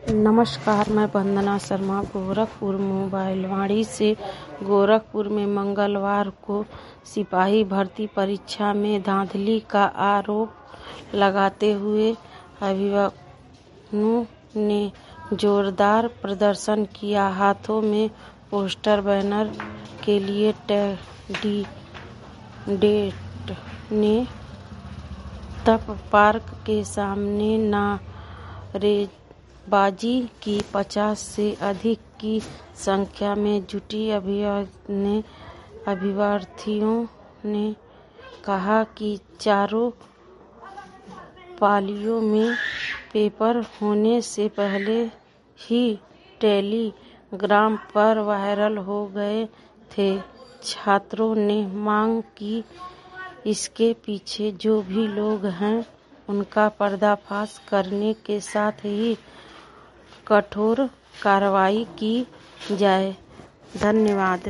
नमस्कार, मैं वंदना शर्मा गोरखपुर मोबाइल वाणी से। गोरखपुर में मंगलवार को सिपाही भर्ती परीक्षा में धांधली का आरोप लगाते हुए अभिभावकों ने जोरदार प्रदर्शन किया। हाथों में पोस्टर, बैनर के लिए कैंडिडेट ने तब पार्क के सामने नारेबाजी की। 50 से अधिक की संख्या में जुटी अभ्यर्थियों ने कहा कि चारों पालियों में पेपर होने से पहले ही टेलीग्राम पर वायरल हो गए थे। छात्रों ने मांग की इसके पीछे जो भी लोग हैं उनका पर्दाफाश करने के साथ ही कठोर कार्रवाई की जाए। धन्यवाद।